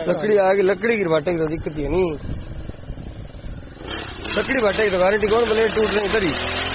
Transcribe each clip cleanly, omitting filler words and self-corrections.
लकड़ी आगे लकड़ी की बाटे की तो दिक्कत है नहीं लकड़ी बाटे की तो गारंटी कौन ब्लेड टूट रही इधर ही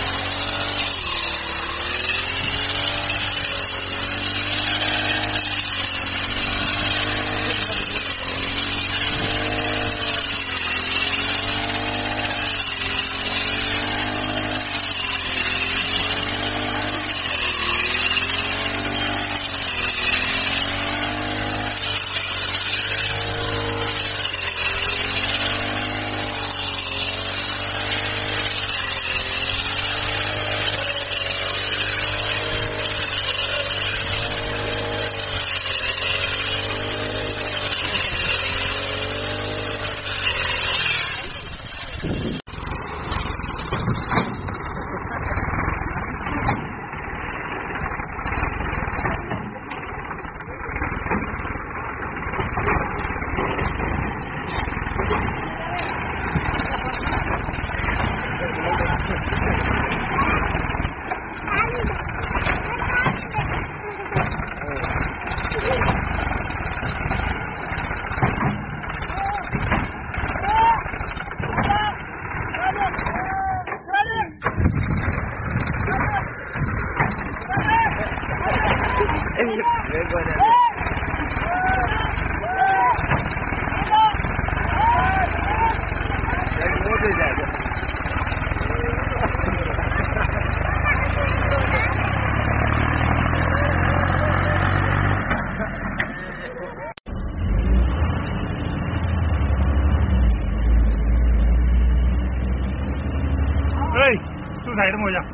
तू साइड में हो जा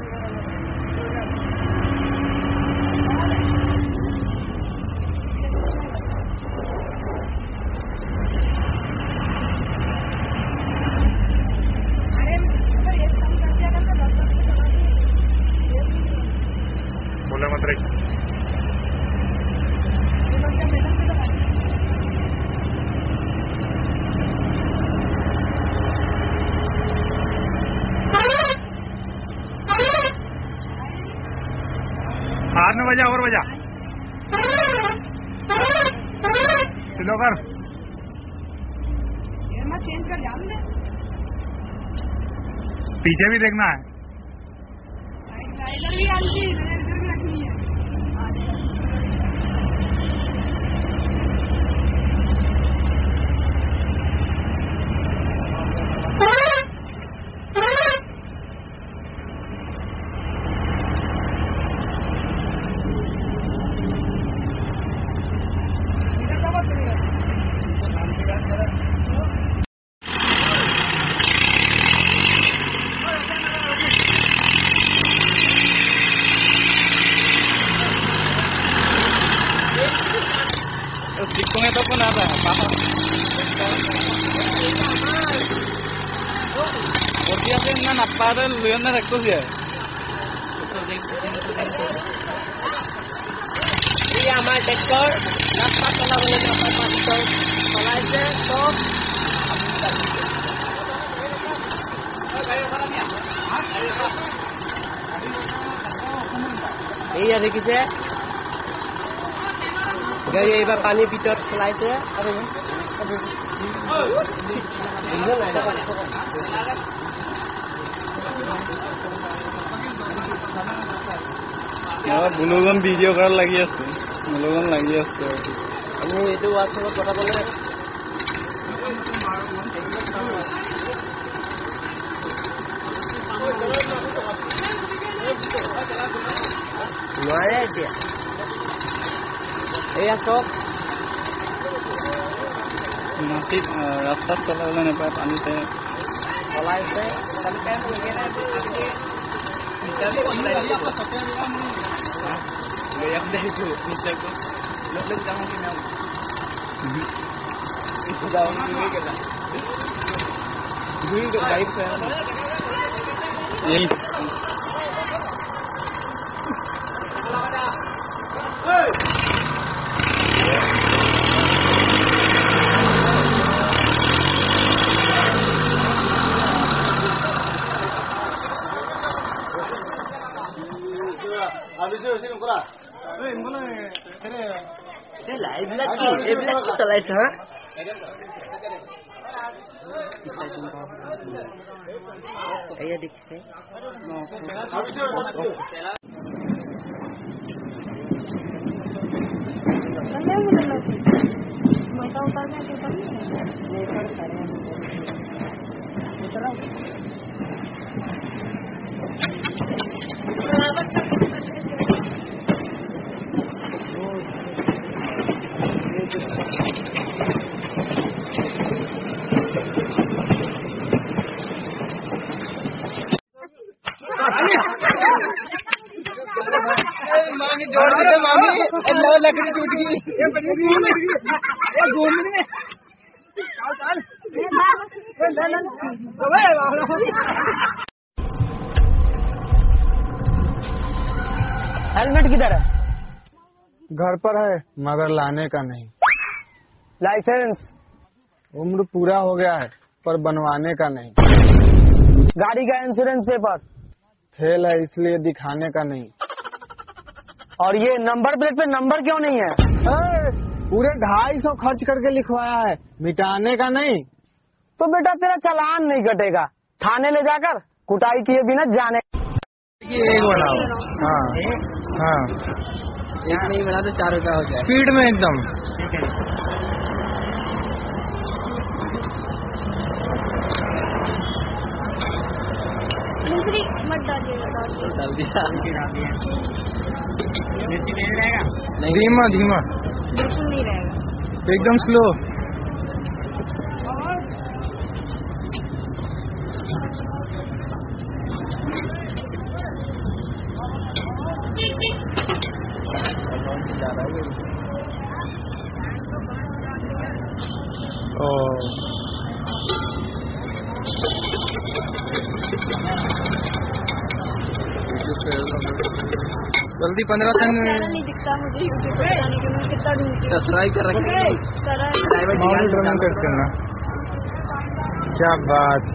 बोला मत रही हाथ में बजा और बजा स्लो कर चेंज कर जान दे पीछे भी देखना है इधर भी आंटी इधर भी रखनी है tikungnya itu pun ada paham dia kan apa ada luarnya rektus ya iya mal dekor napa kalau boleh apa pastor kalau aja top iya देखिए गाड़ी एबार पानी भीतर चलाइছে अरे বুলুগন ভিডিও করার লাগি আছে বুলুগন লাগি আছে আমি এটো WhatsApp কথা বলে নোৱাৰে এতিয়া এয়া সব মাটিত ৰাস্তাত চলাবলৈ নাপায় পানীতে চলাইছে এইবিলাক কি চলাইছ হা এয়া দেখিছে मामी जोड़ दे मामी लकड़ी टूट गई हेलमेट किधर है? घर पर है मगर लाने का नहीं। लाइसेंस? उम्र पूरा हो गया है पर बनवाने का नहीं। गाड़ी का इंश्योरेंस पेपर? फेल है इसलिए दिखाने का नहीं। और ये नंबर प्लेट पे नंबर क्यों नहीं है? पूरे 250 खर्च करके लिखवाया है, मिटाने का नहीं। तो बेटा तेरा चालान नहीं कटेगा, थाने ले जाकर कुटाई किए बिना जाने। एक बनाओ। हाँ हाँ एक नहीं बना तो 4 रुपया हो जाए। स्पीड में एकदम। मत डालिएगा डाल दिया। मिर्ची नहीं रहेगा? धीमा धीमा बिल्कुल नहीं रहेगा एकदम स्लो। जल्दी 15 सेकंड में नहीं दिखता मुझे यूट्यूब पे जाने के लिए कितना ढूंढती हूँ। सब्सक्राइब कर रखें मॉनिटरिंग करते ना। क्या बात।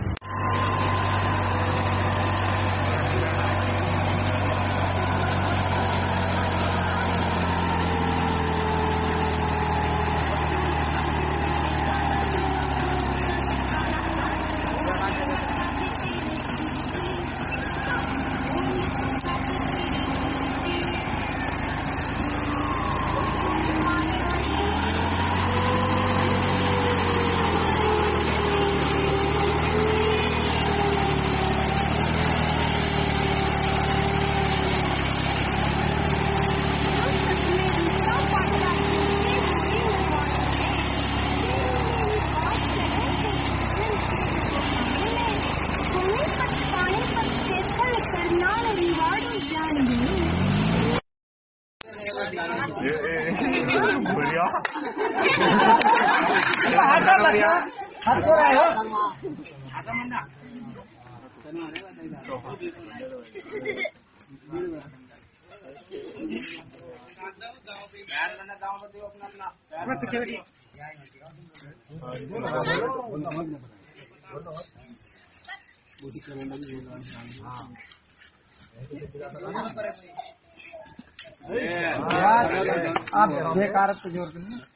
आप बेकार तो जोर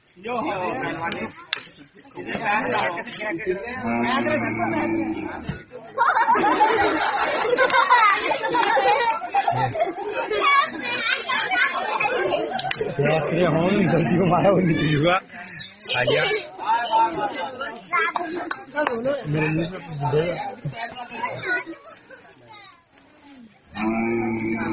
गलती को मारा वो नीचे हुआ आ गया मेरे लिए